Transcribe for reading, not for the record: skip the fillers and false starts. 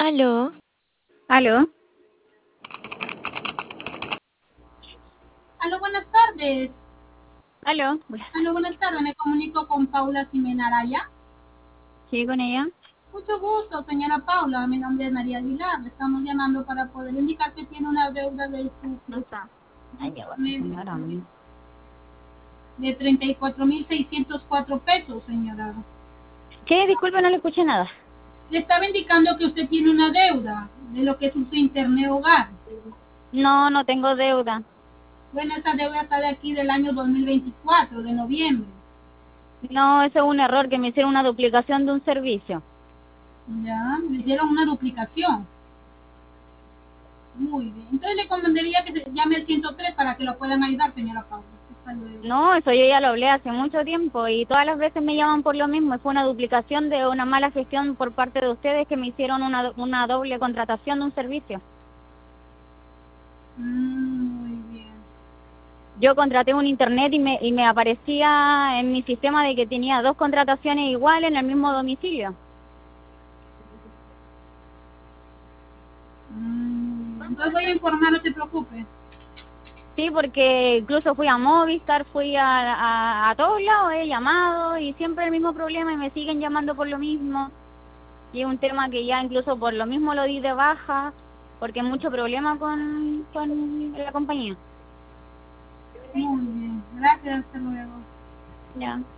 Aló, ¿Aló? Aló, buenas tardes. ¿Aló? Aló, buenas tardes. Me comunico con Paula Ximena Araya. ¿Sí, con ella? Mucho gusto, señora Paula. Mi nombre es María Aguilar. Le estamos llamando para poder indicar que tiene una deuda de su No está. Ay, ya va, medio señora. de 34.604 pesos, señora. ¿Qué? Disculpe, no le escuché nada. Le estaba indicando que usted tiene una deuda de lo que es su internet hogar. No, no tengo deuda. Bueno, esa deuda está de aquí del año 2024, de noviembre. No, eso es un error, que me hicieron una duplicación de un servicio. Ya, le hicieron una duplicación. Muy bien. Entonces le convendría que se llame el 103 para que lo puedan ayudar, señora Paula. Hasta luego. No, eso yo ya lo hablé hace mucho tiempo y todas las veces me llaman por lo mismo. Fue una duplicación de una mala gestión por parte de ustedes, que me hicieron una doble contratación de un servicio. Muy bien. Yo contraté un internet y me aparecía en mi sistema de que tenía dos contrataciones iguales en el mismo domicilio. Entonces voy a informar, no se preocupe. Sí, porque incluso fui a Movistar, fui a todos lados, he llamado y siempre el mismo problema y me siguen llamando por lo mismo. Y es un tema que ya incluso por lo mismo lo di de baja, porque hay mucho problema con la compañía. Muy bien. Gracias, hasta luego. Ya.